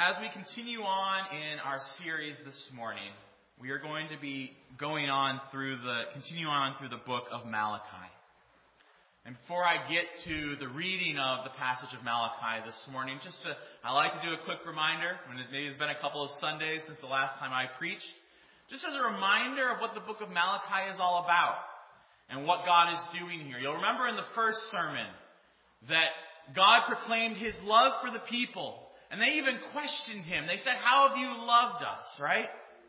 As we continue on in our series this morning, we are going to be continuing on through the book of Malachi. And before I get to the reading of the passage of Malachi this morning, I like to do a quick reminder. Maybe it's been a couple of Sundays since the last time I preached. Just as a reminder of what the book of Malachi is all about and what God is doing here. You'll remember in the first sermon that God proclaimed His love for the people. And they even questioned Him. They said, "How have you loved us?" Right?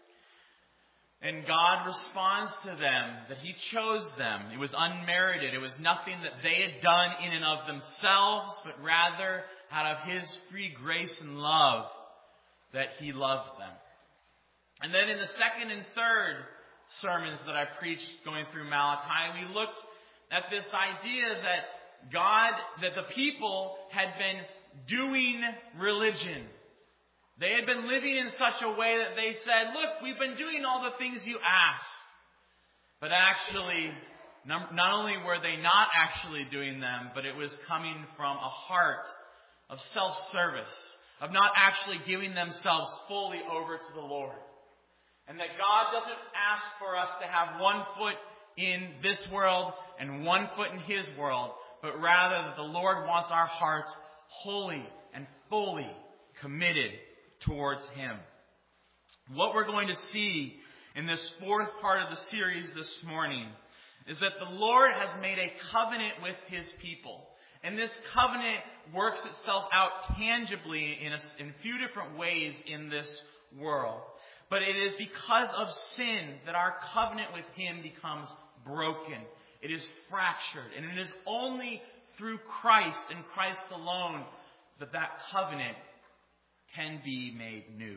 And God responds to them that He chose them. It was unmerited. It was nothing that they had done in and of themselves, but rather out of His free grace and love that He loved them. And then in the second and third sermons that I preached going through Malachi, we looked at this idea that the people had been doing religion. They had been living in such a way that they said, "Look, we've been doing all the things you asked." But actually, not only were they not actually doing them, but it was coming from a heart of self-service, of not actually giving themselves fully over to the Lord. And that God doesn't ask for us to have one foot in this world and one foot in His world, but rather that the Lord wants our hearts wholly and fully committed towards Him. What we're going to see in this fourth part of the series this morning is that the Lord has made a covenant with His people. And this covenant works itself out tangibly in a few different ways in this world. But it is because of sin that our covenant with Him becomes broken. It is fractured. And it is only through Christ and Christ alone that covenant can be made new.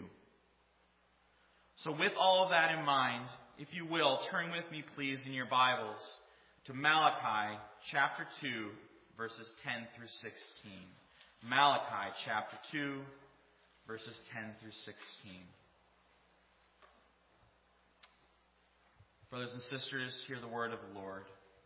So with all of that in mind, if you will, turn with me please in your Bibles to Malachi chapter 2, verses 10 through 16. Malachi chapter 2, verses 10 through 16. Brothers and sisters, hear the word of the Lord.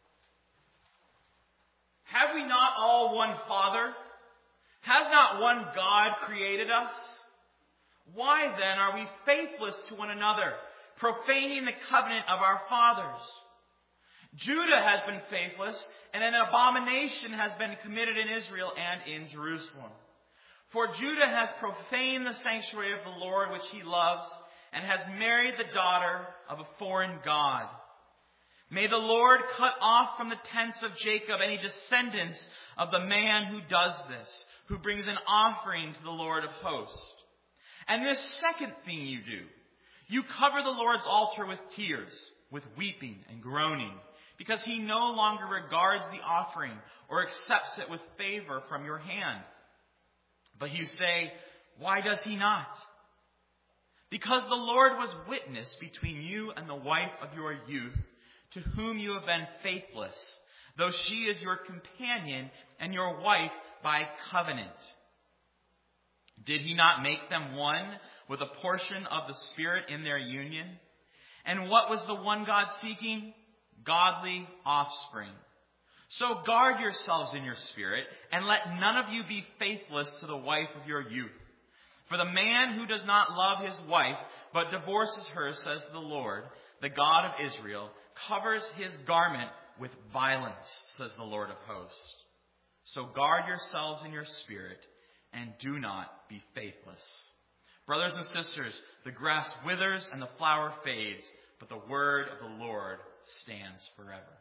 Have we not all one Father? Has not one God created us? Why then are we faithless to one another, profaning the covenant of our fathers? Judah has been faithless, and an abomination has been committed in Israel and in Jerusalem. For Judah has profaned the sanctuary of the Lord which He loves, and has married the daughter of a foreign god. May the Lord cut off from the tents of Jacob any descendants of the man who does this, who brings an offering to the Lord of hosts. And this second thing you do, you cover the Lord's altar with tears, with weeping and groaning, because He no longer regards the offering or accepts it with favor from your hand. But you say, "Why does He not?" Because the Lord was witness between you and the wife of your youth, to whom you have been faithless, though she is your companion and your wife by covenant. Did He not make them one with a portion of the Spirit in their union? And what was the one God seeking? Godly offspring. So guard yourselves in your spirit, and let none of you be faithless to the wife of your youth. For the man who does not love his wife, but divorces her, says the Lord, the God of Israel, covers his garment with violence, says the Lord of hosts. So guard yourselves in your spirit, and do not be faithless. Brothers and sisters, the grass withers and the flower fades, but the word of the Lord stands forever.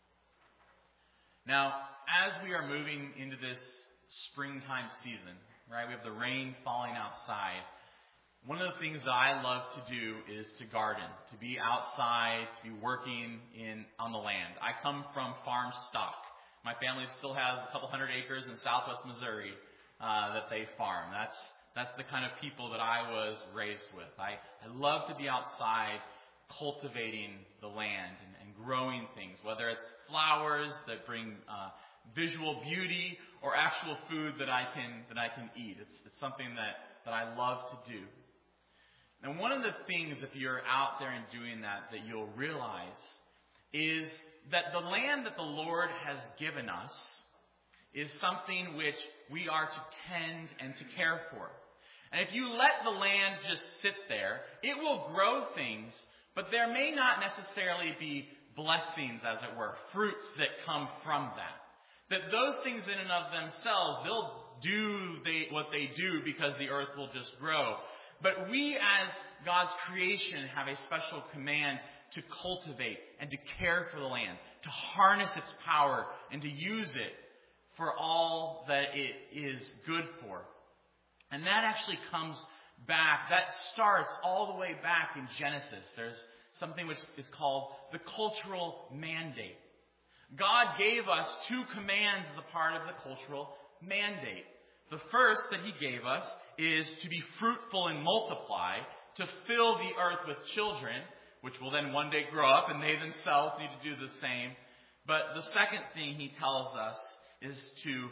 Now, as we are moving into this springtime season, right, we have the rain falling outside. One of the things that I love to do is to garden, to be outside, to be working on the land. I come from farm stock. My family still has a couple hundred acres in southwest Missouri that they farm. That's the kind of people that I was raised with. I love to be outside cultivating the land and growing things, whether it's flowers that bring visual beauty or actual food that I can eat. It's something that I love to do. And one of the things, if you're out there and doing that you'll realize is that the land that the Lord has given us is something which we are to tend and to care for. And if you let the land just sit there, it will grow things, but there may not necessarily be blessings, as it were, fruits that come from that. That those things in and of themselves, they'll do what they do because the earth will just grow. But we as God's creation have a special command to cultivate and to care for the land, to harness its power and to use it for all that it is good for. And that actually comes back, that starts all the way back in Genesis. There's something which is called the cultural mandate. God gave us 2 commands as a part of the cultural mandate. The first that he gave us is to be fruitful and multiply, to fill the earth with children, which will then one day grow up and they themselves need to do the same. But the second thing he tells us is to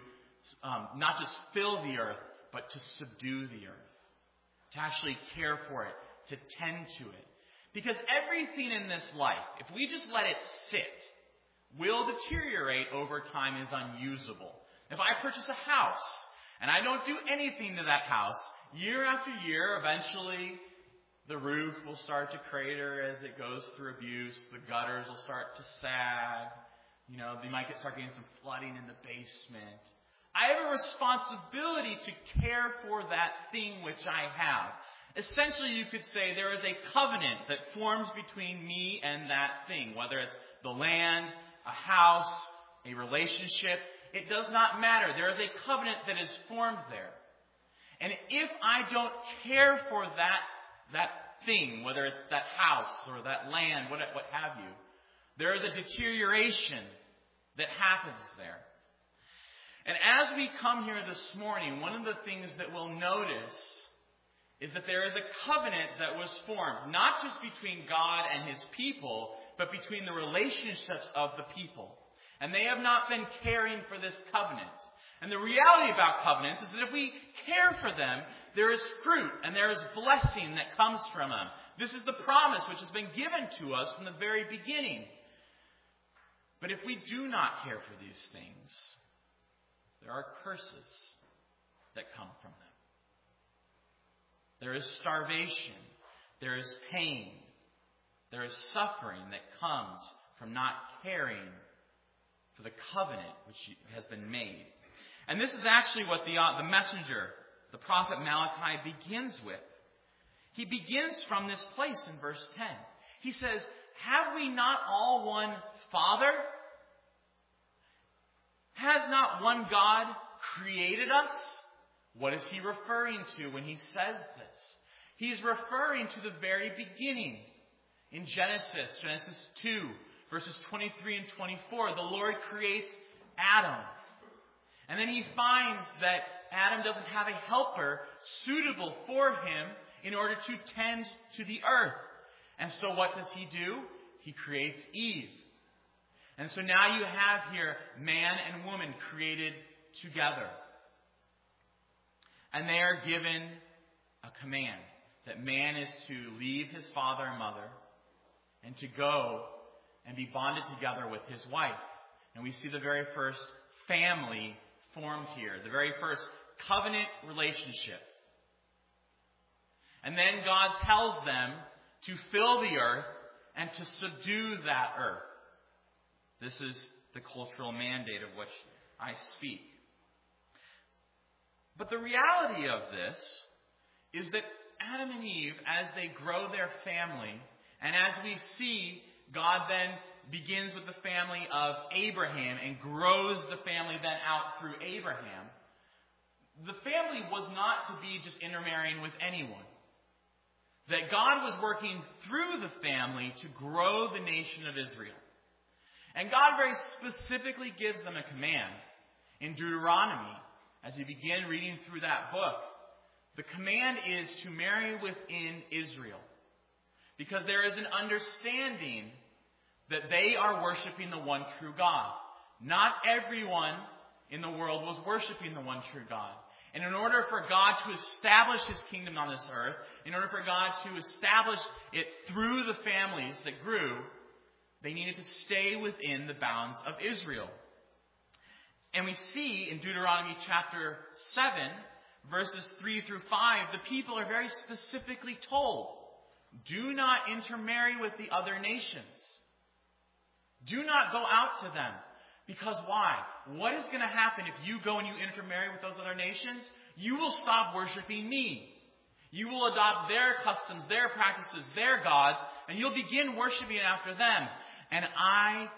not just fill the earth, but to subdue the earth, to actually care for it, to tend to it. Because everything in this life, if we just let it sit, will deteriorate over time, is unusable. If I purchase a house and I don't do anything to that house, year after year, eventually the roof will start to crater as it goes through abuse. The gutters will start to sag. You might start getting some flooding in the basement. I have a responsibility to care for that thing which I have. Essentially, you could say there is a covenant that forms between me and that thing, whether it's the land, a house, a relationship. It does not matter. There is a covenant that is formed there. And if I don't care for that thing, whether it's that house or that land, what have you, there is a deterioration that happens there. And as we come here this morning, one of the things that we'll notice is that there is a covenant that was formed, not just between God and his people, but between the relationships of the people. And they have not been caring for this covenant. And the reality about covenants is that if we care for them, there is fruit and there is blessing that comes from them. This is the promise which has been given to us from the very beginning. But if we do not care for these things, there are curses that come from them. There is starvation. There is pain. There is suffering that comes from not caring for the covenant which has been made. And this is actually what the messenger, the prophet Malachi, begins with. He begins from this place in verse 10. He says, "Have we not all one Father? Has not one God created us?" What is he referring to when he says this? He's referring to the very beginning. In Genesis 2, verses 23 and 24, the Lord creates Adam. And then he finds that Adam doesn't have a helper suitable for him in order to tend to the earth. And so what does he do? He creates Eve. And so now you have here man and woman created together. And they are given a command that man is to leave his father and mother and to go and be bonded together with his wife. And we see the very first family formed here, the very first covenant relationship. And then God tells them to fill the earth and to subdue that earth. This is the cultural mandate of which I speak. But the reality of this is that Adam and Eve, as they grow their family, and as we see, God then begins with the family of Abraham and grows the family then out through Abraham. The family was not to be just intermarrying with anyone. That God was working through the family to grow the nation of Israel. And God very specifically gives them a command in Deuteronomy. As you begin reading through that book, the command is to marry within Israel. Because there is an understanding that they are worshiping the one true God. Not everyone in the world was worshiping the one true God. And in order for God to establish his kingdom on this earth, in order for God to establish it through the families that grew, they needed to stay within the bounds of Israel. And we see in Deuteronomy chapter 7, verses 3 through 5, the people are very specifically told, do not intermarry with the other nations. Do not go out to them. Because why? What is going to happen if you go and you intermarry with those other nations? You will stop worshiping me. You will adopt their customs, their practices, their gods, and you'll begin worshiping after them. And I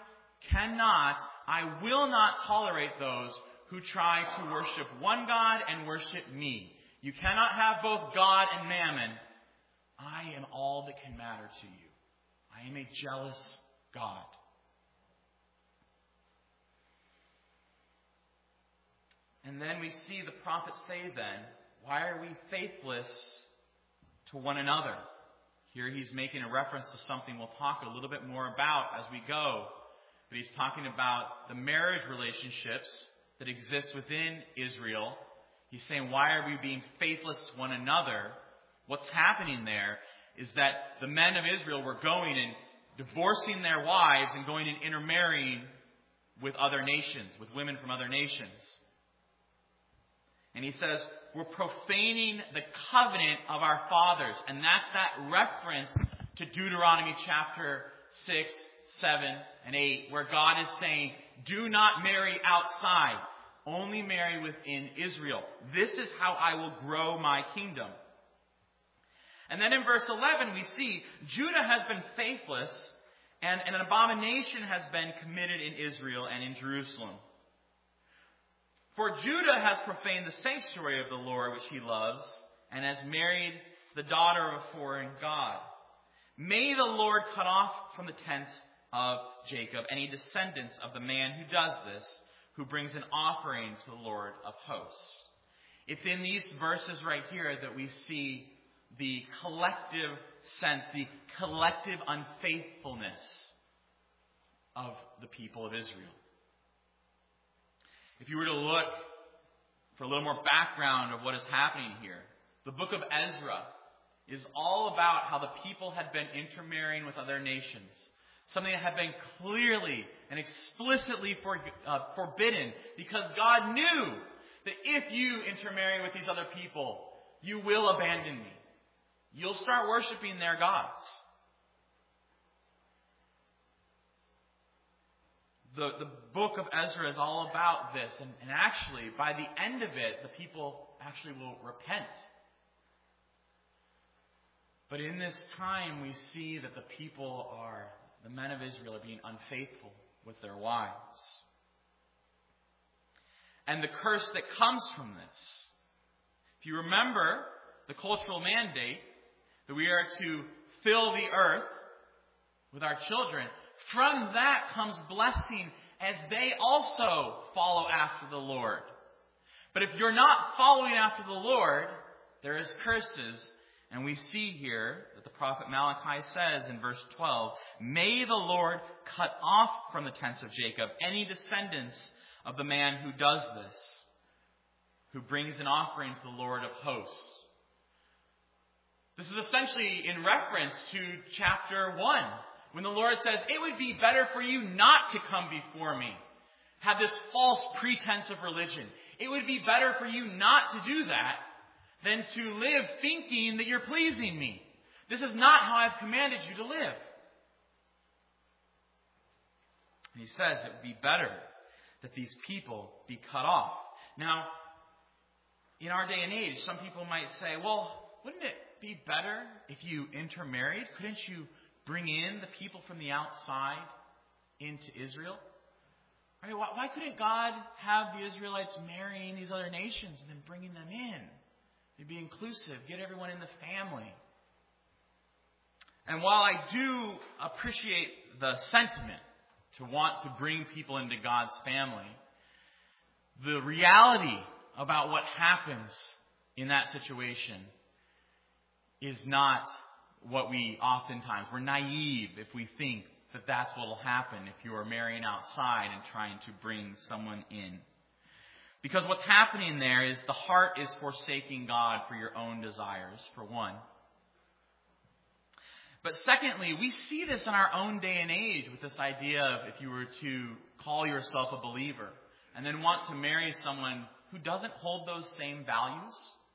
will not tolerate those who try to worship one God and worship me. You cannot have both God and mammon. I am all that can matter to you. I am a jealous God. And then we see the prophet say then, why are we faithless to one another? Here he's making a reference to something we'll talk a little bit more about as we go. But he's talking about the marriage relationships that exist within Israel. He's saying, why are we being faithless to one another? What's happening there is that the men of Israel were going and divorcing their wives and going and intermarrying with other nations, with women from other nations. And he says, we're profaning the covenant of our fathers. And that's that reference to Deuteronomy chapter 6, 7, and 8, where God is saying, do not marry outside. Only marry within Israel. This is how I will grow my kingdom. And then in verse 11 we see Judah has been faithless and an abomination has been committed in Israel and in Jerusalem. For Judah has profaned the sanctuary of the Lord which he loves and has married the daughter of a foreign god. May the Lord cut off from the tents of Jacob any descendants of the man who does this, who brings an offering to the Lord of hosts. It's in these verses right here that we see the collective sense, the collective unfaithfulness of the people of Israel. If you were to look for a little more background of what is happening here, the book of Ezra is all about how the people had been intermarrying with other nations. Something that had been clearly and explicitly forbidden, because God knew that if you intermarry with these other people, you will abandon me. You'll start worshiping their gods. The book of Ezra is all about this. And actually, by the end of it, the people actually will repent. But in this time, we see that the men of Israel are being unfaithful with their wives. And the curse that comes from this. If you remember the cultural mandate that we are to fill the earth with our children, from that comes blessing as they also follow after the Lord. But if you're not following after the Lord, there is curses. And we see here that the prophet Malachi says in verse 12, may the Lord cut off from the tents of Jacob any descendants of the man who does this, who brings an offering to the Lord of hosts. This is essentially in reference to chapter 1, when the Lord says, it would be better for you not to come before me, have this false pretense of religion. It would be better for you not to do that than to live thinking that you're pleasing me. This is not how I've commanded you to live. And he says it would be better that these people be cut off. Now, in our day and age, some people might say, well, wouldn't it be better if you intermarried? Couldn't you bring in the people from the outside into Israel? Right? Why couldn't God have the Israelites marrying these other nations and then bringing them in? They'd be inclusive, get everyone in the family. And while I do appreciate the sentiment to want to bring people into God's family, the reality about what happens in that situation is not what we're naive if we think that that's what will happen if you are marrying outside and trying to bring someone in. Because what's happening there is the heart is forsaking God for your own desires, for one. But secondly, we see this in our own day and age with this idea of if you were to call yourself a believer and then want to marry someone who doesn't hold those same values,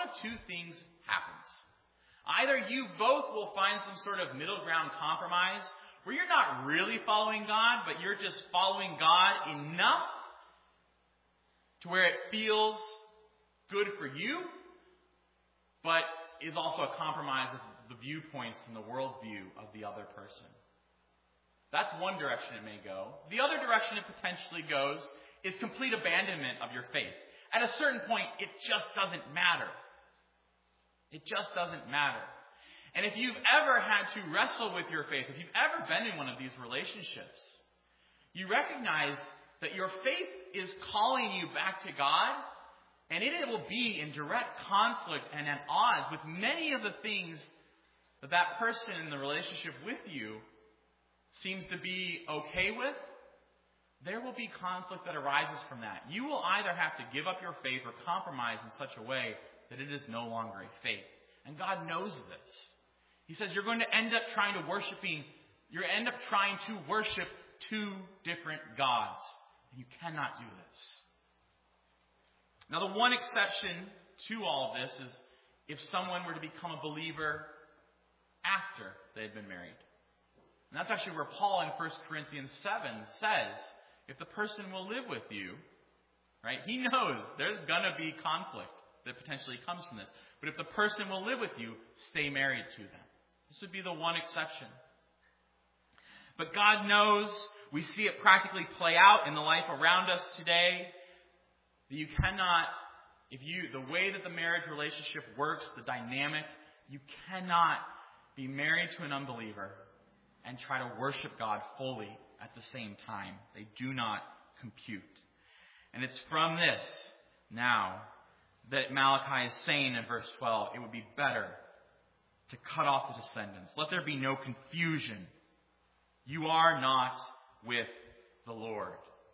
of two things happens. Either you both will find some sort of middle ground compromise where you're not really following God, but you're just following God enough to where it feels good for you, but is also a compromise of the viewpoints and the worldview of the other person. That's one direction it may go. The other direction it potentially goes is complete abandonment of your faith. At a certain point, it just doesn't matter. It just doesn't matter. And if you've ever had to wrestle with your faith, if you've ever been in one of these relationships, you recognize that your faith is calling you back to God, and it will be in direct conflict and at odds with many of the things that that person in the relationship with you seems to be okay with. There will be conflict that arises from that. You will either have to give up your faith or compromise in such a way that it is no longer a faith. And God knows this. He says you're going to end up trying to worship two different gods. And you cannot do this. Now, the one exception to all of this is if someone were to become a believer after they've been married. And that's actually where Paul in 1 Corinthians 7 says, if the person will live with you, right, he knows there's going to be conflict that potentially comes from this. But if the person will live with you, stay married to them. This would be the one exception. But God knows, we see it practically play out in the life around us today, that you cannot, the way that the marriage relationship works, the dynamic, you cannot be married to an unbeliever and try to worship God fully at the same time. They do not compute. And it's from this now that Malachi is saying in verse 12, it would be better to cut off the descendants. Let there be no confusion. You are not with the Lord.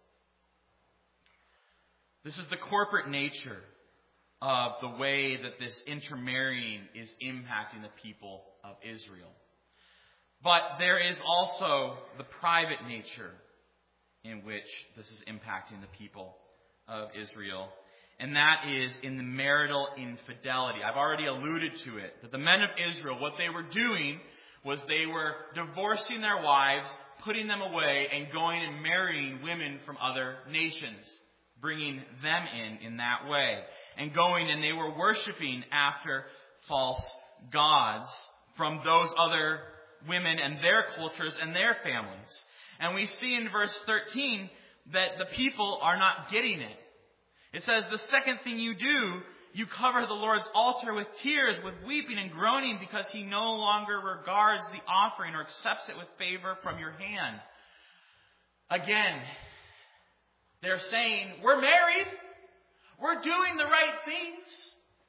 This is the corporate nature of the way that this intermarrying is impacting the people of Israel. But there is also the private nature in which this is impacting the people of Israel. And that is in the marital infidelity. I've already alluded to it. That the men of Israel, what they were doing was they were divorcing their wives, putting them away, and going and marrying women from other nations. Bringing them in that way. And going and they were worshiping after false gods from those other women and their cultures and their families. And we see in verse 13 that the people are not getting it. It says, the second thing you do, you cover the Lord's altar with tears, with weeping and groaning, because he no longer regards the offering or accepts it with favor from your hand. Again, they're saying, we're married. We're doing the right things.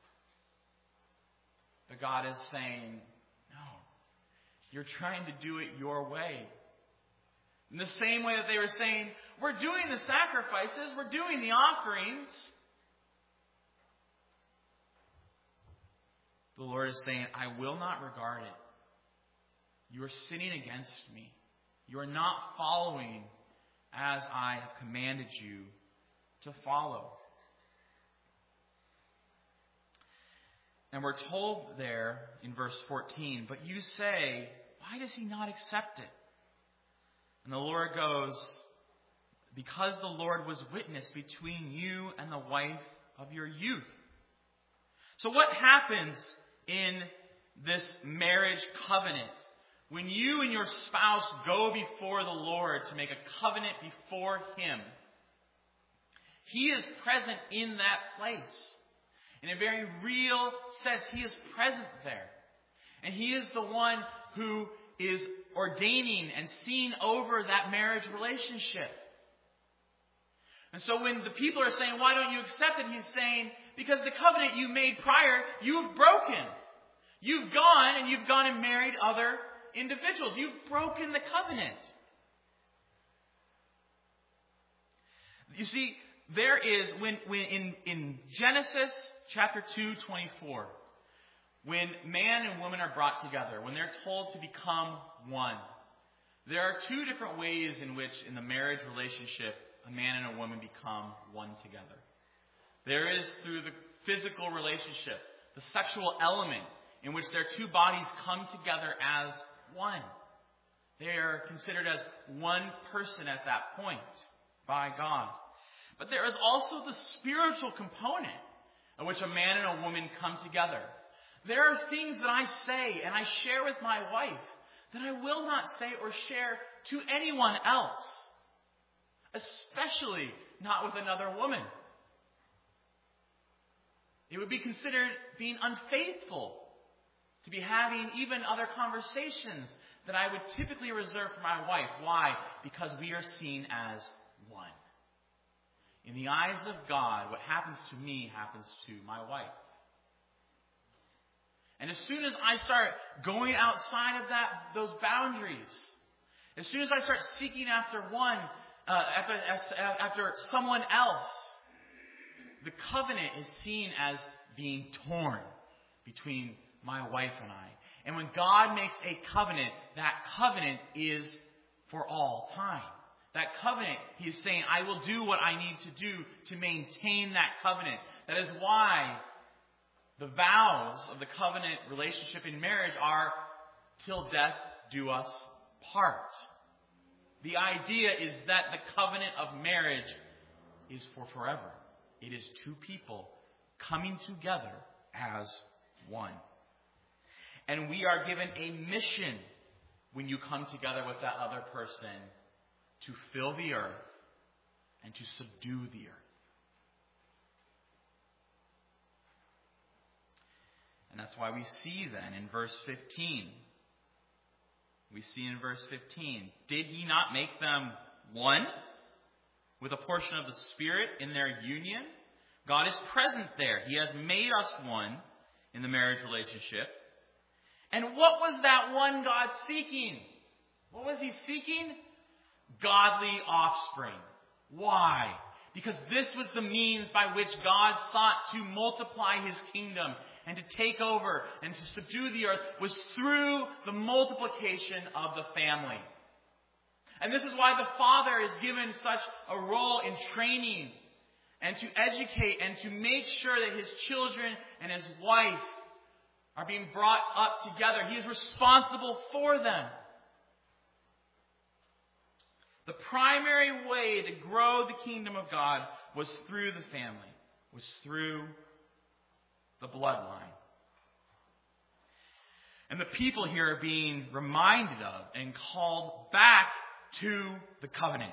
But God is saying, no, you're trying to do it your way. In the same way that they were saying, we're doing the sacrifices, we're doing the offerings. The Lord is saying, I will not regard it. You are sinning against me. You are not following as I have commanded you to follow. And we're told there in verse 14, but you say, why does he not accept it? And the Lord goes, because the Lord was witness between you and the wife of your youth. So what happens in this marriage covenant? When you and your spouse go before the Lord to make a covenant before him, he is present in that place. In a very real sense, he is present there. And he is the one who is ordaining and seeing over that marriage relationship. And so when the people are saying, why don't you accept it? He's saying, because the covenant you made prior, you've broken. You've gone and married other individuals. You've broken the covenant. You see, there is, when in Genesis chapter 2:24, when man and woman are brought together, when they're told to become one, there are two different ways in which, in the marriage relationship, a man and a woman become one together. There is through the physical relationship, the sexual element in which their two bodies come together as one. They are considered as one person at that point by God. But there is also the spiritual component in which a man and a woman come together. There are things that I say and I share with my wife that I will not say or share to anyone else, especially not with another woman. It would be considered being unfaithful to be having even other conversations that I would typically reserve for my wife. Why? Because we are seen as one. In the eyes of God, what happens to me happens to my wife. And as soon as I start going outside of those boundaries, as soon as I start seeking after after someone else, the covenant is seen as being torn between my wife and I. And when God makes a covenant, that covenant is for all time. That covenant, He is saying, I will do what I need to do to maintain that covenant. That is why the vows of the covenant relationship in marriage are, till death do us part. The idea is that the covenant of marriage is for forever. It is two people coming together as one. And we are given a mission when you come together with that other person to fill the earth and to subdue the earth. And that's why we see then in verse 15. We see in verse 15, did He not make them one with a portion of the Spirit in their union? God is present there. He has made us one in the marriage relationship. And what was that one God seeking? What was He seeking? Godly offspring. Why? Because this was the means by which God sought to multiply His kingdom and to take over and to subdue the earth, was through the multiplication of the family. And this is why the father is given such a role in training and to educate and to make sure that his children and his wife are being brought up together. He is responsible for them. The primary way to grow the kingdom of God was through the family, was through the bloodline. And the people here are being reminded of and called back to the covenant.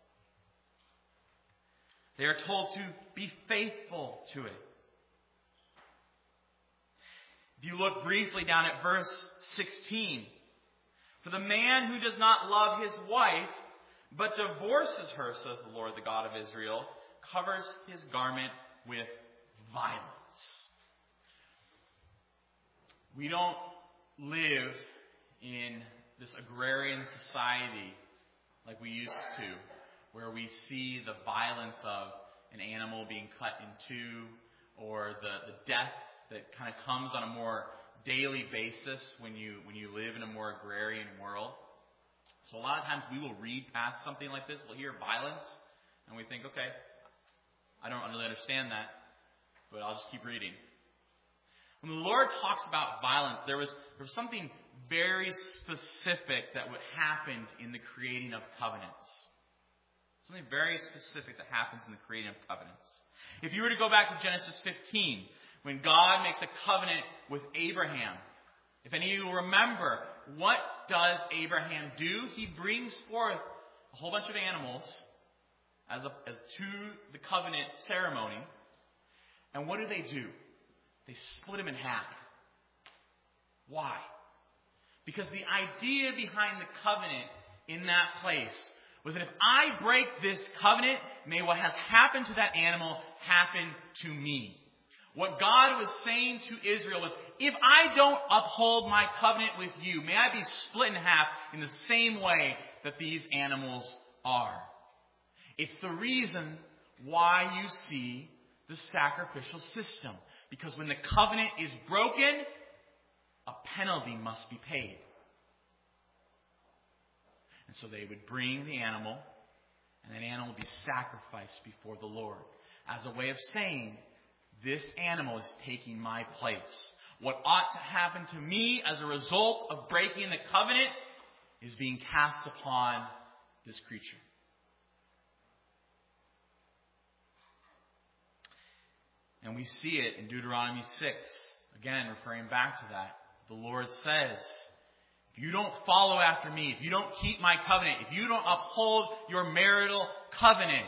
They are told to be faithful to it. If you look briefly down at verse 16, for the man who does not love his wife, but divorces her, says the Lord, the God of Israel, covers his garment with violence. We don't live in this agrarian society like we used to, where we see the violence of an animal being cut in two, or the death that kind of comes on a more daily basis when you live in a more agrarian world. So a lot of times we will read past something like this, we'll hear violence, and we think, okay, I don't really understand that, but I'll just keep reading. When the Lord talks about violence, there was something very specific that would happen in the creating of covenants. Something very specific that happens in the creating of covenants. If you were to go back to Genesis 15, when God makes a covenant with Abraham, if any of you remember, what does Abraham do? He brings forth a whole bunch of animals as to the covenant ceremony. And what do? They split him in half. Why? Because the idea behind the covenant in that place was that if I break this covenant, may what has happened to that animal happen to me. What God was saying to Israel was, if I don't uphold my covenant with you, may I be split in half in the same way that these animals are. It's the reason why you see the sacrificial system. Because when the covenant is broken, a penalty must be paid. And so they would bring the animal, and that animal would be sacrificed before the Lord as a way of saying, this animal is taking my place. What ought to happen to me as a result of breaking the covenant is being cast upon this creature. And we see it in Deuteronomy 6. Again, referring back to that. The Lord says, if you don't follow after me, if you don't keep my covenant, if you don't uphold your marital covenant,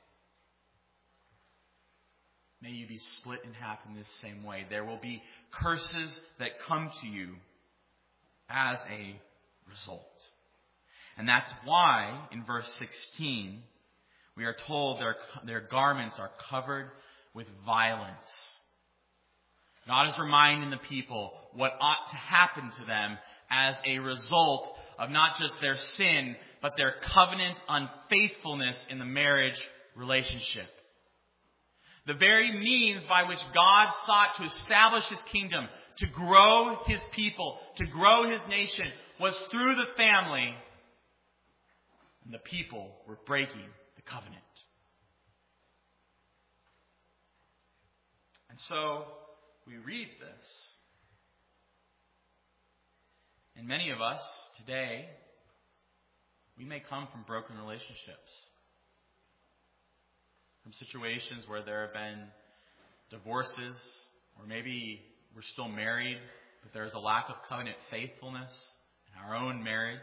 may you be split in half in this same way. There will be curses that come to you as a result. And that's why, in verse 16, we are told their garments are covered with violence. God is reminding the people what ought to happen to them as a result of not just their sin, but their covenant unfaithfulness in the marriage relationship. The very means by which God sought to establish His kingdom, to grow His people, to grow His nation, was through the family. And the people were breaking the covenant. And so we read this. And many of us today, we may come from broken relationships. From situations where there have been divorces, or maybe we're still married, but there's a lack of covenant faithfulness in our own marriage.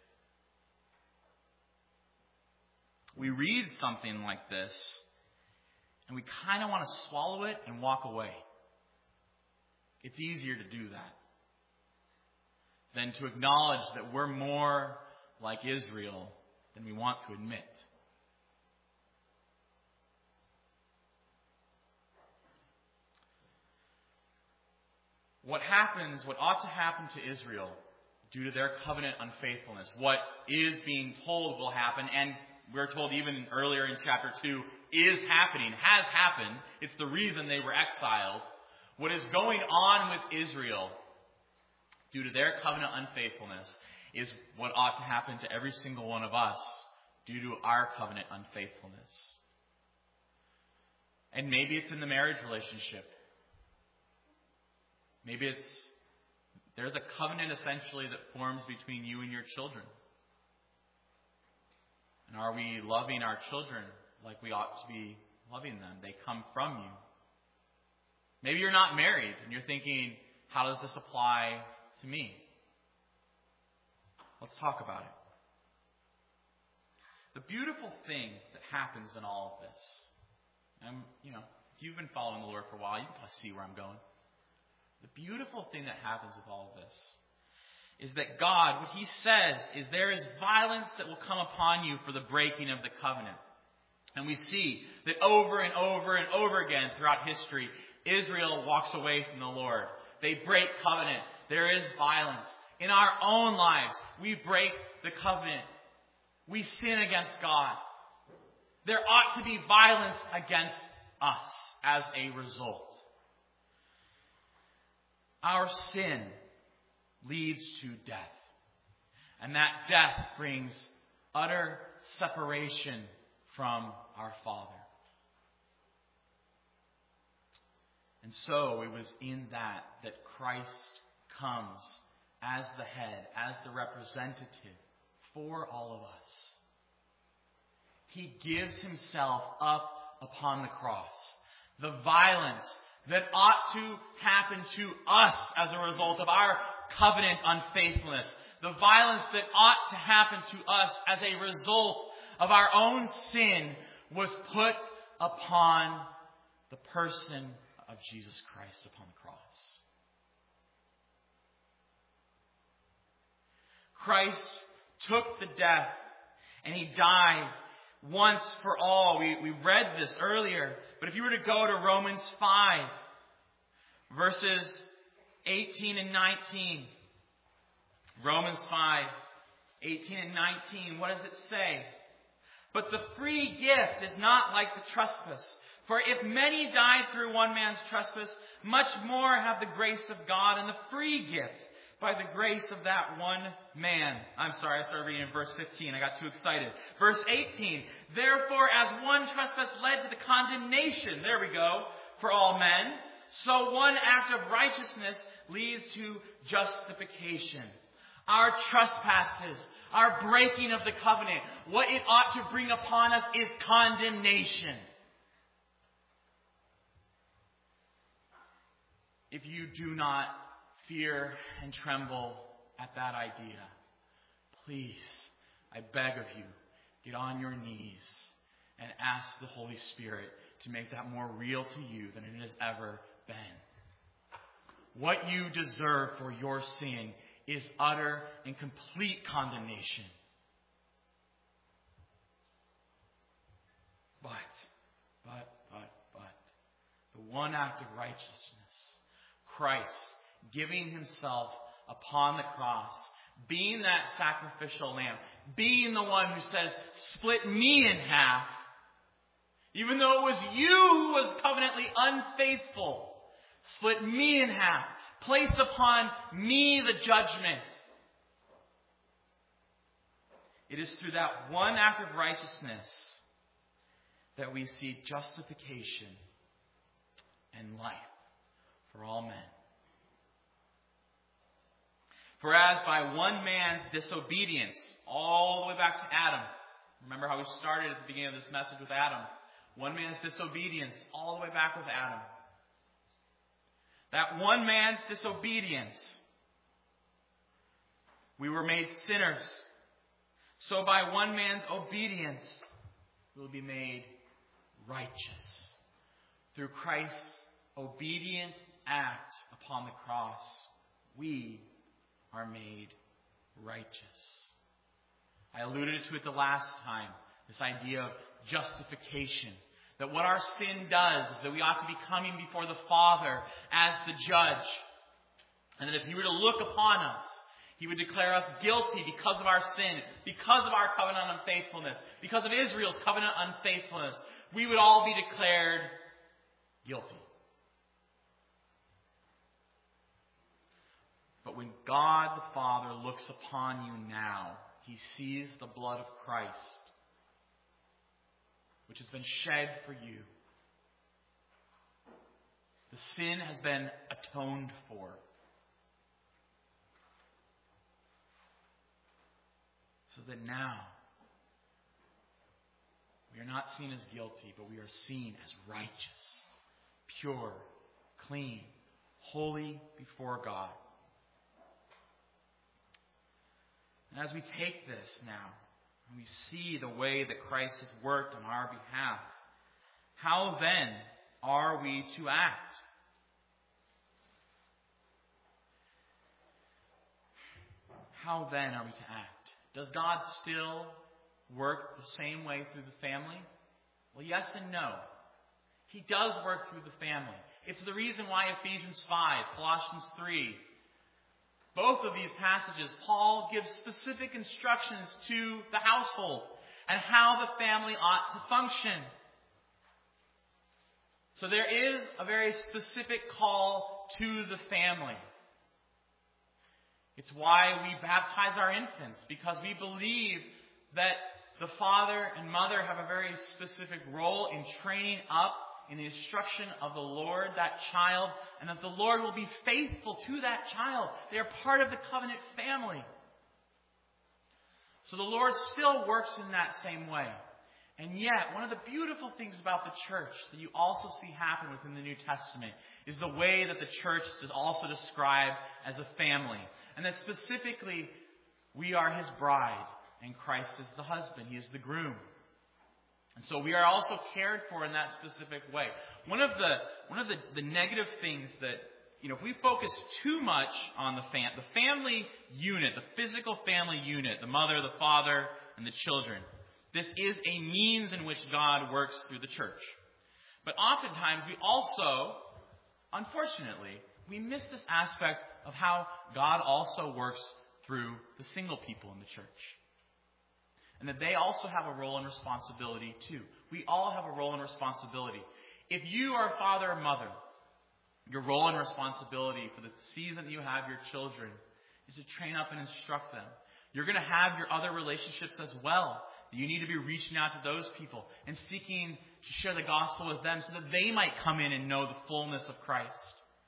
We read something like this, and we kind of want to swallow it and walk away. It's easier to do that than to acknowledge that we're more like Israel than we want to admit. What ought to happen to Israel due to their covenant unfaithfulness, what is being told will happen, and we're told even earlier in chapter 2, is happening, has happened. It's the reason they were exiled. What is going on with Israel due to their covenant unfaithfulness is what ought to happen to every single one of us due to our covenant unfaithfulness. And maybe it's in the marriage relationship. Maybe there's a covenant essentially that forms between you and your children. And are we loving our children like we ought to be loving them? They come from you. Maybe you're not married and you're thinking, how does this apply to me? Let's talk about it. The beautiful thing that happens in all of this, and if you've been following the Lord for a while, you can probably see where I'm going. The beautiful thing that happens with all of this is that God, what He says is there is violence that will come upon you for the breaking of the covenant. And we see that over and over and over again throughout history, Israel walks away from the Lord. They break covenant. There is violence. In our own lives, we break the covenant. We sin against God. There ought to be violence against us as a result. Our sin leads to death. And that death brings utter separation from our Father. And so it was in that Christ comes as the head, as the representative for all of us. He gives Himself up upon the cross. The violence that ought to happen to us as a result of our covenant unfaithfulness. The violence that ought to happen to us as a result of our own sin was put upon the person of Jesus Christ upon the cross. Christ took the death and He died once for all. We read this earlier, but if you were to go to Romans 5, verses 18 and 19, Romans 5, 18 and 19, what does it say? But the free gift is not like the trespass. For if many died through one man's trespass, much more have the grace of God and the free gift by the grace of that one man. I'm sorry, I started reading in verse 15. I got too excited. Verse 18. Therefore, as one trespass led to the condemnation, there we go, for all men, so one act of righteousness leads to justification. Our trespasses, our breaking of the covenant, what it ought to bring upon us is condemnation. If you do not fear and tremble at that idea, please, I beg of you, get on your knees and ask the Holy Spirit to make that more real to you than it has ever been. What you deserve for your sin is utter and complete condemnation. But, the one act of righteousness, Christ giving himself upon the cross, being that sacrificial lamb, being the one who says, split me in half, even though it was you who was covenantly unfaithful, split me in half, place upon me the judgment. It is through that one act of righteousness that we see justification and life for all men. For as by one man's disobedience, all the way back to Adam, remember how we started at the beginning of this message with Adam, one man's disobedience, all the way back with Adam. That one man's disobedience, we were made sinners. So by one man's obedience, we will be made righteous. Through Christ's obedient act upon the cross, we are made righteous. I alluded to it the last time, this idea of justification. That what our sin does is that we ought to be coming before the Father as the judge. And that if he were to look upon us, he would declare us guilty because of our sin, because of our covenant unfaithfulness, because of Israel's covenant unfaithfulness. We would all be declared guilty. But when God the Father looks upon you now, he sees the blood of Christ, which has been shed for you. The sin has been atoned for. So that now, we are not seen as guilty, but we are seen as righteous, pure, clean, holy before God. And as we take this now, and we see the way that Christ has worked on our behalf, how then are we to act? How then are we to act? Does God still work the same way through the family? Well, yes and no. He does work through the family. It's the reason why Ephesians 5, Colossians 3, both of these passages, Paul gives specific instructions to the household and how the family ought to function. So there is a very specific call to the family. It's why we baptize our infants, because we believe that the father and mother have a very specific role in training up in the instruction of the Lord, that child, and that the Lord will be faithful to that child. They are part of the covenant family. So the Lord still works in that same way. And yet, one of the beautiful things about the church that you also see happen within the New Testament is the way that the church is also described as a family. And that specifically, we are his bride, and Christ is the husband. He is the groom. And so we are also cared for in that specific way. One of the negative things that, if we focus too much on the family unit, the physical family unit, the mother, the father, and the children, this is a means in which God works through the church. But oftentimes we also, unfortunately, we miss this aspect of how God also works through the single people in the church. And that they also have a role and responsibility too. We all have a role and responsibility. If you are a father or mother, your role and responsibility for the season that you have your children is to train up and instruct them. You're going to have your other relationships as well. that you need to be reaching out to those people and seeking to share the gospel with them so that they might come in and know the fullness of Christ.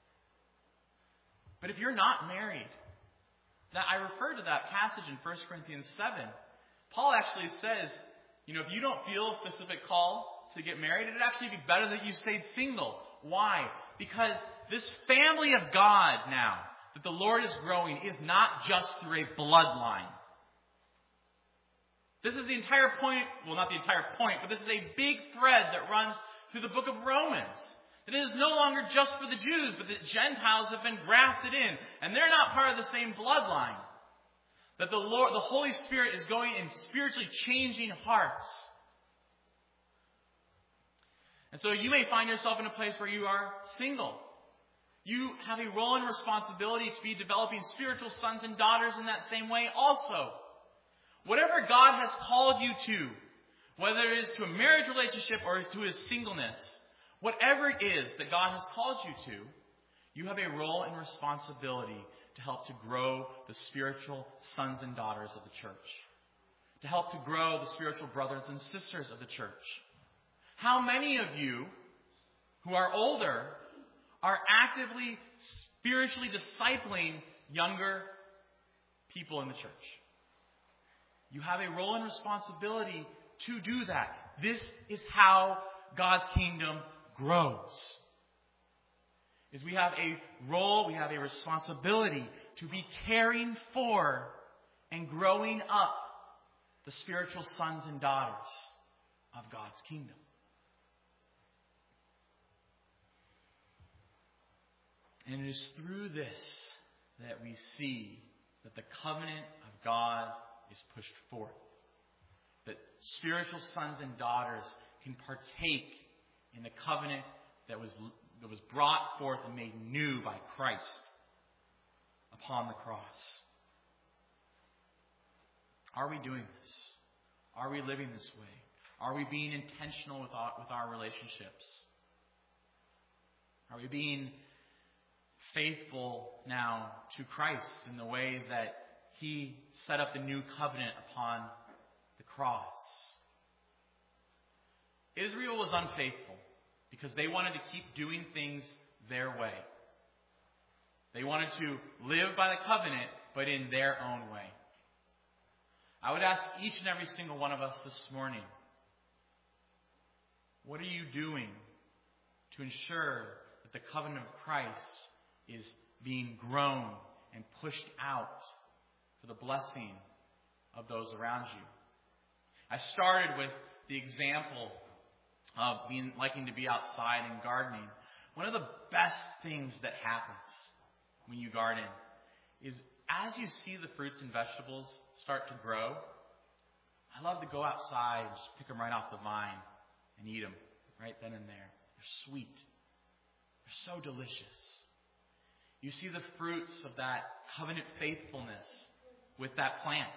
But if you're not married, that I refer to that passage in 1 Corinthians 7. Paul actually says, if you don't feel a specific call to get married, it'd actually be better that you stayed single. Why? Because this family of God now that the Lord is growing is not just through a bloodline. This is the entire point, well, not the entire point, but this is a big thread that runs through the book of Romans. That it is no longer just for the Jews, but that Gentiles have been grafted in, and they're not part of the same bloodline. That the Holy Spirit is going and spiritually changing hearts. And so you may find yourself in a place where you are single. You have a role and responsibility to be developing spiritual sons and daughters in that same way also. Whatever God has called you to, whether it is to a marriage relationship or to his singleness, whatever it is that God has called you to, you have a role and responsibility to help to grow the spiritual sons and daughters of the church. To help to grow the spiritual brothers and sisters of the church. How many of you who are older are actively spiritually discipling younger people in the church? You have a role and responsibility to do that. This is how God's kingdom grows. Is we have a role, we have a responsibility to be caring for and growing up the spiritual sons and daughters of God's kingdom. And it is through this that we see that the covenant of God is pushed forth. That spiritual sons and daughters can partake in the covenant that was brought forth and made new by Christ upon the cross. Are we doing this? Are we living this way? Are we being intentional with our relationships? Are we being faithful now to Christ in the way that he set up the new covenant upon the cross? Israel was unfaithful because they wanted to keep doing things their way. They wanted to live by the covenant, but in their own way. I would ask each and every single one of us this morning, what are you doing to ensure that the covenant of Christ is being grown and pushed out for the blessing of those around you? I started with the example of liking to be outside and gardening. One of the best things that happens when you garden is as you see the fruits and vegetables start to grow, I love to go outside and just pick them right off the vine and eat them right then and there. They're sweet. They're so delicious. You see the fruits of that covenant faithfulness with that plant.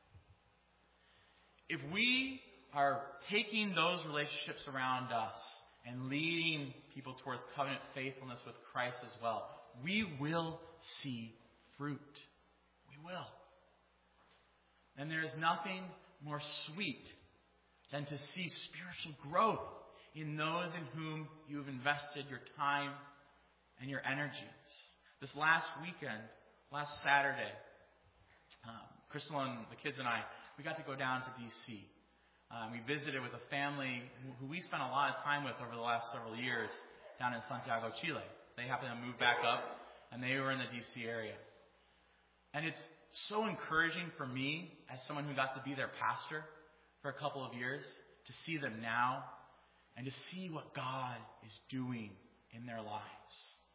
If we are taking those relationships around us and leading people towards covenant faithfulness with Christ as well, we will see fruit. We will. And there is nothing more sweet than to see spiritual growth in those in whom you have invested your time and your energies. This last weekend, last Saturday, Crystal and the kids and I, we got to go down to D.C. We visited with a family who we spent a lot of time with over the last several years down in Santiago, Chile. They happened to move back up, and they were in the D.C. area. And it's so encouraging for me, as someone who got to be their pastor for a couple of years, to see them now and to see what God is doing in their lives.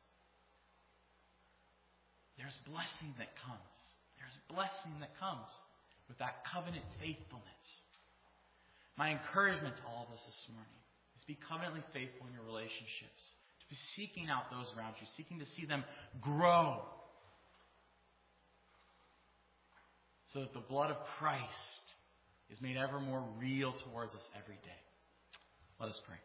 There's blessing that comes. There's blessing that comes with that covenant faithfulness. My encouragement to all of us this morning is be covenantly faithful in your relationships. To be seeking out those around you, seeking to see them grow. So that the blood of Christ is made ever more real towards us every day. Let us pray.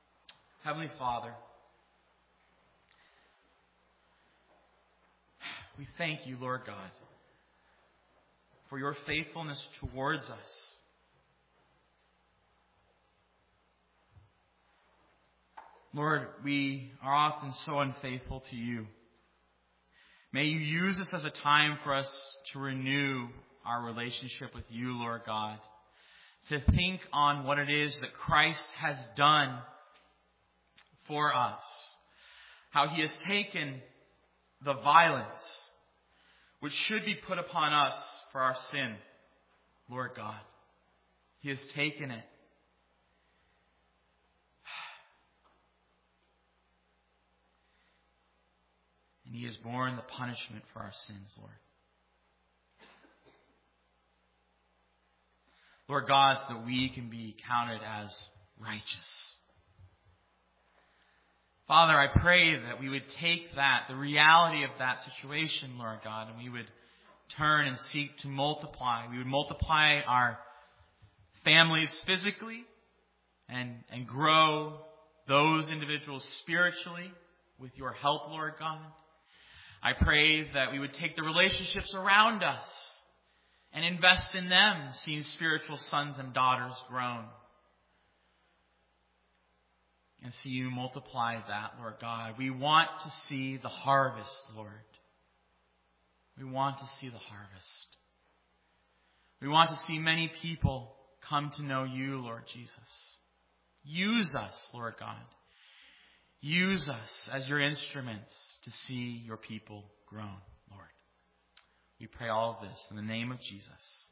Heavenly Father, We thank you, Lord God, for your faithfulness towards us. Lord, we are often so unfaithful to you. May you use this as a time for us to renew our relationship with you, Lord God, to think on what it is that Christ has done for us, how he has taken the violence which should be put upon us for our sin, Lord God. He has taken it. And he has borne the punishment for our sins, Lord. Lord God, so that we can be counted as righteous. Father, I pray that we would take that, the reality of that situation, Lord God, and we would turn and seek to multiply. We would multiply our families physically and grow those individuals spiritually with your help, Lord God. I pray that we would take the relationships around us and invest in them, seeing spiritual sons and daughters grown. And see you multiply that, Lord God. We want to see the harvest, Lord. We want to see the harvest. We want to see many people come to know you, Lord Jesus. Use us, Lord God. Use us as your instruments to see your people grown, Lord. We pray all of this in the name of Jesus.